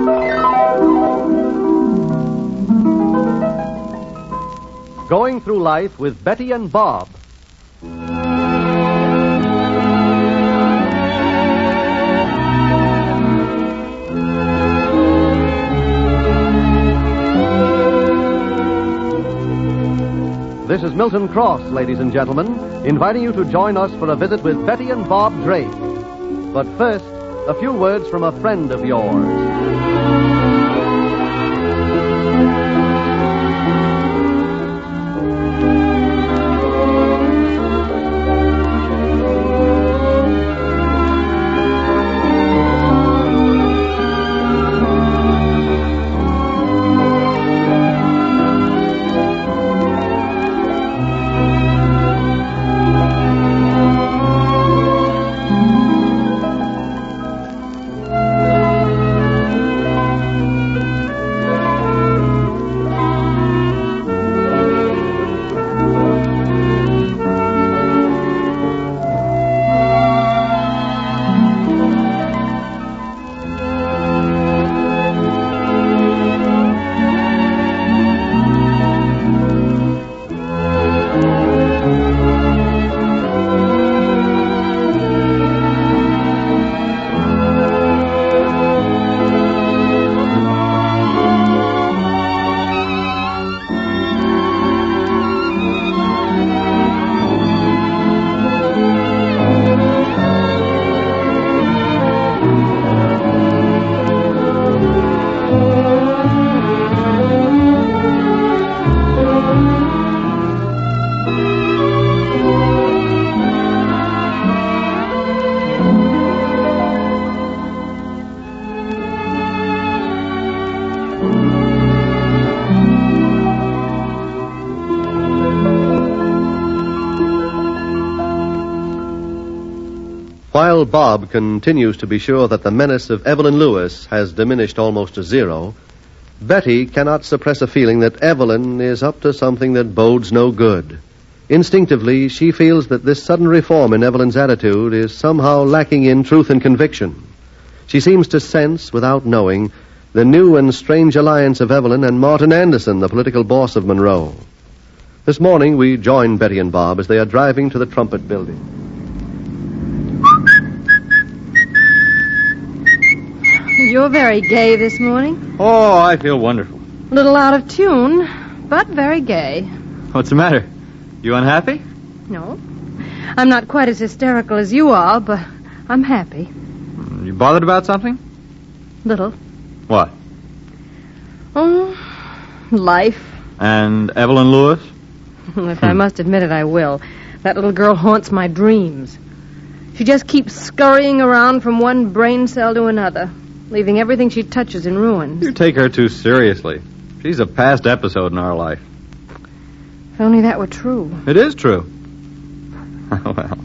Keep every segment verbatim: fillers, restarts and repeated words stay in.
Going Through Life with Betty and Bob. This is Milton Cross, ladies and gentlemen, inviting you to join us for a visit with Betty and Bob Drake. But first, a few words from a friend of yours. While Bob continues to be sure that the menace of Evelyn Lewis has diminished almost to zero, Betty cannot suppress a feeling that Evelyn is up to something that bodes no good. Instinctively, she feels that this sudden reform in Evelyn's attitude is somehow lacking in truth and conviction. She seems to sense, without knowing, the new and strange alliance of Evelyn and Martin Anderson, the political boss of Monroe. This morning, we join Betty and Bob as they are driving to the Trumpet Building. You're very gay this morning. Oh, I feel wonderful. A little out of tune, but very gay. What's the matter? You unhappy? No. I'm not quite as hysterical as you are, but I'm happy. You bothered about something? Little. What? Oh, life. And Evelyn Lewis? If hmm. I must admit it, I will. That little girl haunts my dreams. She just keeps scurrying around from one brain cell to another, leaving everything she touches in ruins. You take her too seriously. She's a past episode in our life. If only that were true. It is true. Well.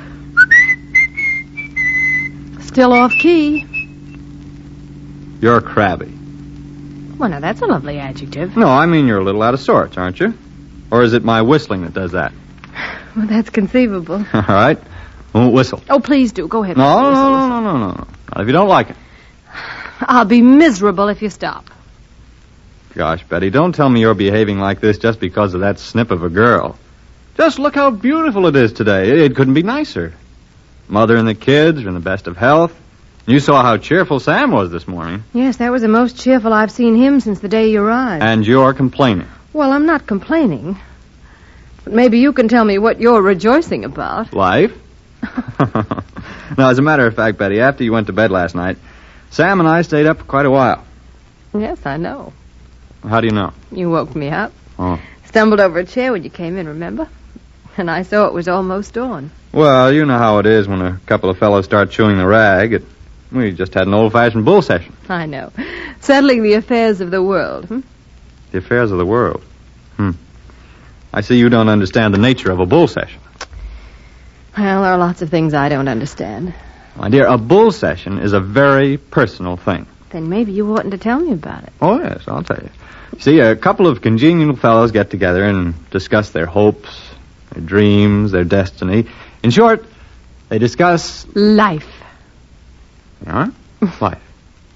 Still off key. You're crabby. Well, now, that's a lovely adjective. No, I mean you're a little out of sorts, aren't you? Or is it my whistling that does that? Well, that's conceivable. All right. I won't whistle. Oh, please do. Go ahead. No, no, no, no, no, no, no. Not if you don't like it. I'll be miserable if you stop. Gosh, Betty, don't tell me you're behaving like this just because of that snip of a girl. Just look how beautiful it is today. It couldn't be nicer. Mother and the kids are in the best of health. You saw how cheerful Sam was this morning. Yes, that was the most cheerful I've seen him since the day you arrived. And you're complaining. Well, I'm not complaining. But maybe you can tell me what you're rejoicing about. Life? Now, as a matter of fact, Betty, after you went to bed last night, Sam and I stayed up for quite a while. Yes, I know. How do you know? You woke me up. Oh. Stumbled over a chair when you came in, remember? And I saw it was almost dawn. Well, you know how it is when a couple of fellows start chewing the rag. It, we just had an old-fashioned bull session. I know. Settling the affairs of the world, hmm? The affairs of the world? Hmm. I see you don't understand the nature of a bull session. Well, there are lots of things I don't understand. My dear, a bull session is a very personal thing. Then maybe you oughtn't to tell me about it. Oh, yes, I'll tell you. See, a couple of congenial fellows get together and discuss their hopes, their dreams, their destiny. In short, they discuss... Life. Yeah? Life.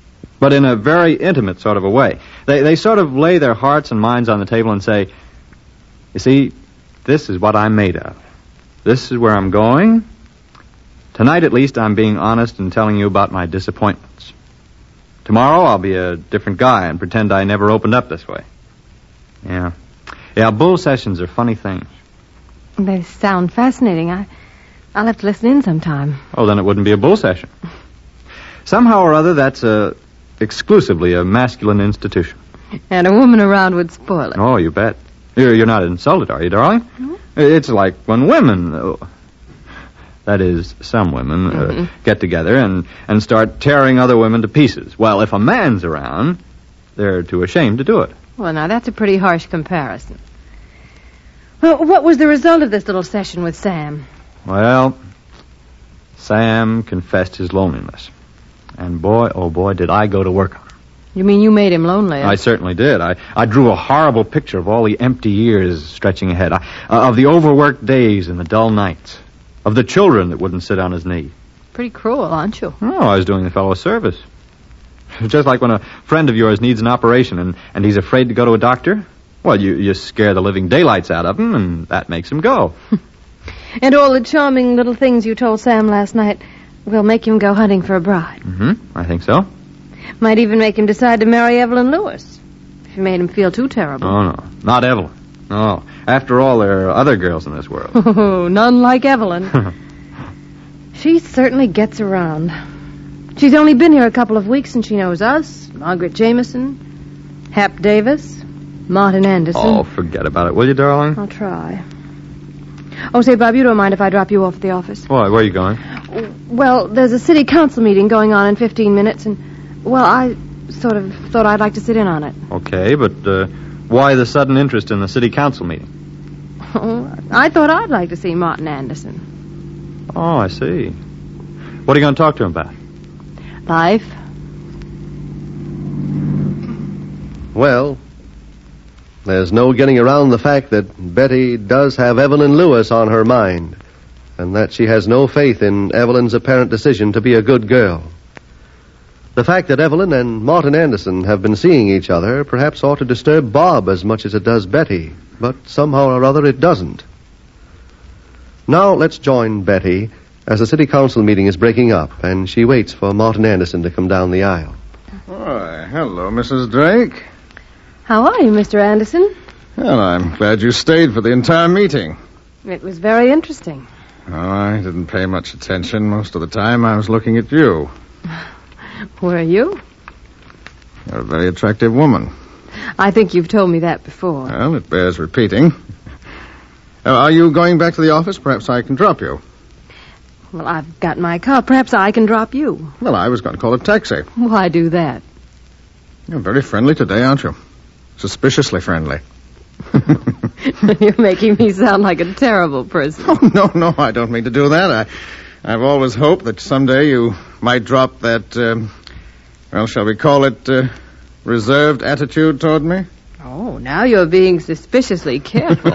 but in a very intimate sort of a way. They, they sort of lay their hearts and minds on the table and say, you see, this is what I'm made of. This is where I'm going. Tonight, at least, I'm being honest and telling you about my disappointments. Tomorrow, I'll be a different guy and pretend I never opened up this way. Yeah. Yeah, bull sessions are funny things. They sound fascinating. I, I'll have to listen in sometime. Oh, then it wouldn't be a bull session. Somehow or other, that's a, exclusively a masculine institution. And a woman around would spoil it. Oh, you bet. You're, you're not insulted, are you, darling? Mm-hmm. It's like when women, uh, that is, some women, uh, mm-hmm. get together and, and start tearing other women to pieces. Well, if a man's around, they're too ashamed to do it. Well, now, that's a pretty harsh comparison. Well, what was the result of this little session with Sam? Well, Sam confessed his loneliness. And boy, oh boy, did I go to work on him. You mean you made him lonely? I certainly did. I, I drew a horrible picture of all the empty years stretching ahead, I, uh, of the overworked days and the dull nights, of the children that wouldn't sit on his knee. Pretty cruel, aren't you? Oh, I was doing the fellow a service. It's just like when a friend of yours needs an operation and, and he's afraid to go to a doctor. Well, you, you scare the living daylights out of him, and that makes him go. And all the charming little things you told Sam last night will make him go hunting for a bride. Mm-hmm. I think so. Might even make him decide to marry Evelyn Lewis, if you made him feel too terrible. Oh, no. Not Evelyn. No. After all, there are other girls in this world. Oh, none like Evelyn. She certainly gets around. She's only been here a couple of weeks, and she knows us, Margaret Jameson, Hap Davis, Martin Anderson. Oh, forget about it, will you, darling? I'll try. Oh, say, Bob, you don't mind if I drop you off at the office? Why? Where are you going? Well, there's a city council meeting going on in fifteen minutes, and, well, I sort of thought I'd like to sit in on it. Okay, but uh, why the sudden interest in the city council meeting? Oh, I thought I'd like to see Martin Anderson. Oh, I see. What are you going to talk to him about? Life. Well, there's no getting around the fact that Betty does have Evelyn Lewis on her mind, and that she has no faith in Evelyn's apparent decision to be a good girl. The fact that Evelyn and Martin Anderson have been seeing each other perhaps ought to disturb Bob as much as it does Betty, but somehow or other it doesn't. Now let's join Betty as the city council meeting is breaking up, and she waits for Martin Anderson to come down the aisle. Why, hello, Missus Drake. How are you, Mister Anderson? Well, I'm glad you stayed for the entire meeting. It was very interesting. Oh, I didn't pay much attention. Most of the time I was looking at you. Were you? You're a very attractive woman. I think you've told me that before. Well, it bears repeating. Uh, are you going back to the office? Perhaps I can drop you. Well, I've got my car. Perhaps I can drop you. Well, I was going to call a taxi. Why do that? You're very friendly today, aren't you? Suspiciously friendly. You're making me sound like a terrible person. Oh, no, no, I don't mean to do that. I, I've always hoped that someday you might drop that, um, well, shall we call it, uh, reserved attitude toward me? Oh, now you're being suspiciously careful.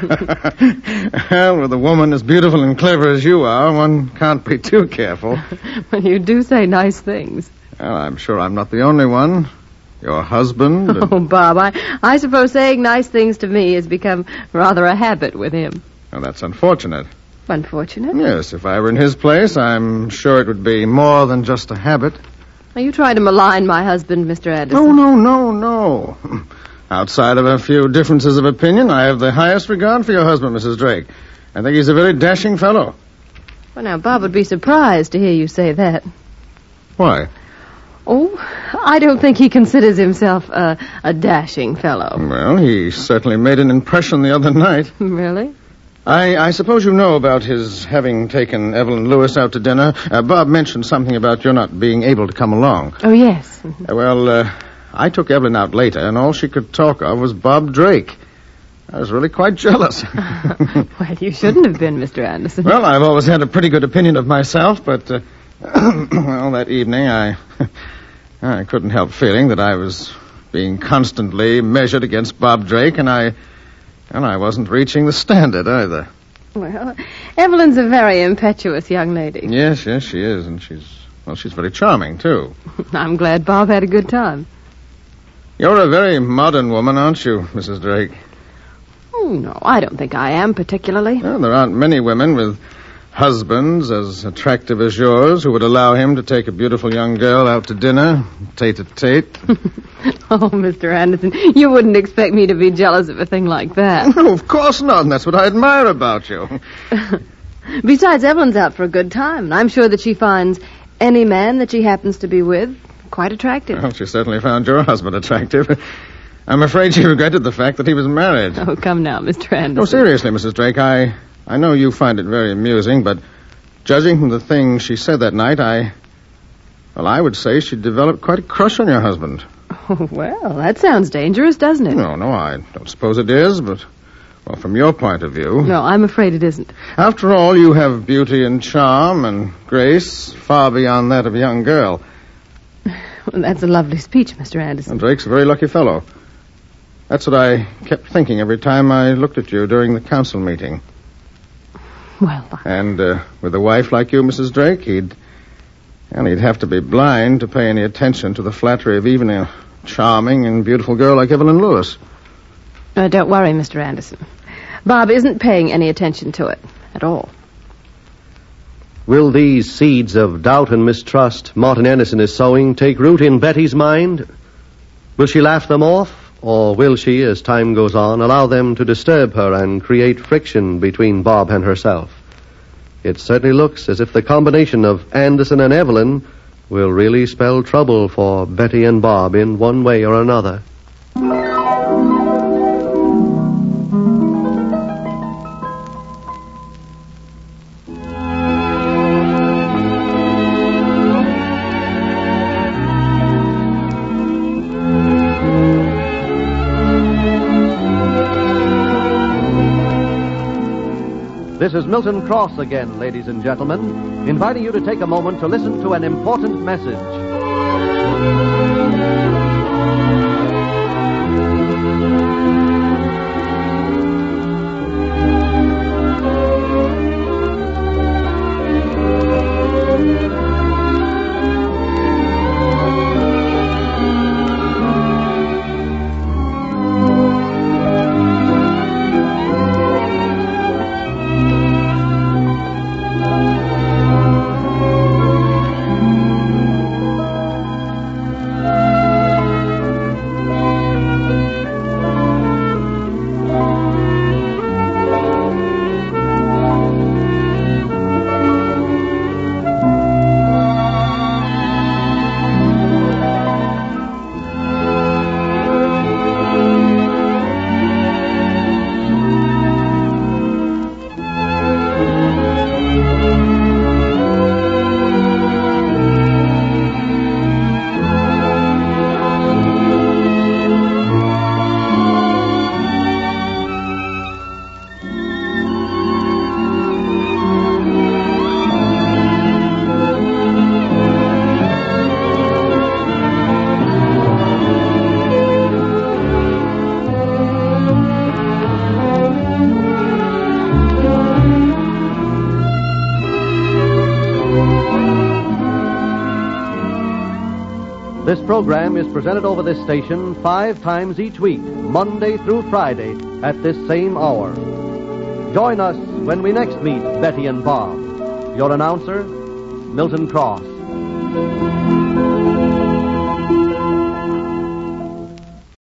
Well, with a woman as beautiful and clever as you are, one can't be too careful. Well, you do say nice things. Well, I'm sure I'm not the only one. Your husband... And... Oh, Bob, I, I suppose saying nice things to me has become rather a habit with him. Well, that's unfortunate. Unfortunate? Yes, if I were in his place, I'm sure it would be more than just a habit. Are you trying to malign my husband, Mister Anderson? No, no, no, no. Outside of a few differences of opinion, I have the highest regard for your husband, Missus Drake. I think he's a very dashing fellow. Well, now, Bob would be surprised to hear you say that. Why? Oh, I don't think he considers himself a, a dashing fellow. Well, he certainly made an impression the other night. Really? I, I suppose you know about his having taken Evelyn Lewis out to dinner. Uh, Bob mentioned something about your not being able to come along. Oh, yes. Uh, well, uh, I took Evelyn out later, and all she could talk of was Bob Drake. I was really quite jealous. Well, you shouldn't have been, Mister Anderson. Well, I've always had a pretty good opinion of myself, but, uh, well, that evening I... I couldn't help feeling that I was being constantly measured against Bob Drake, and I, and I wasn't reaching the standard either. Well, Evelyn's a very impetuous young lady. Yes, yes, she is, and she's Well, she's very charming, too. I'm glad Bob had a good time. You're a very modern woman, aren't you, Missus Drake? Oh, no, I don't think I am particularly. Well, there aren't many women with husbands as attractive as yours who would allow him to take a beautiful young girl out to dinner, tete-a-tete. Oh, Mister Anderson, you wouldn't expect me to be jealous of a thing like that. No, of course not, and that's what I admire about you. Besides, Evelyn's out for a good time, and I'm sure that she finds any man that she happens to be with quite attractive. Well, she certainly found your husband attractive. I'm afraid she regretted the fact that he was married. Oh, come now, Mister Anderson. No, seriously, Missus Drake, I, I know you find it very amusing, but judging from the things she said that night, I... Well, I would say she developed quite a crush on your husband. Oh, well, that sounds dangerous, doesn't it? No, no, I don't suppose it is, but... Well, from your point of view... No, I'm afraid it isn't. After all, you have beauty and charm and grace far beyond that of a young girl. Well, that's a lovely speech, Mister Anderson. And Drake's a very lucky fellow. That's what I kept thinking every time I looked at you during the council meeting. Well, I... And uh, with a wife like you, Missus Drake, he'd... Well, he'd have to be blind to pay any attention to the flattery of even a charming and beautiful girl like Evelyn Lewis. Uh, don't worry, Mister Anderson. Bob isn't paying any attention to it at all. Will these seeds of doubt and mistrust Martin Anderson is sowing take root in Betty's mind? Will she laugh them off? Or will she, as time goes on, allow them to disturb her and create friction between Bob and herself? It certainly looks as if the combination of Anderson and Evelyn will really spell trouble for Betty and Bob in one way or another. This is Milton Cross again, ladies and gentlemen, inviting you to take a moment to listen to an important message. This program is presented over this station five times each week, Monday through Friday, at this same hour. Join us when we next meet Betty and Bob. Your announcer, Milton Cross.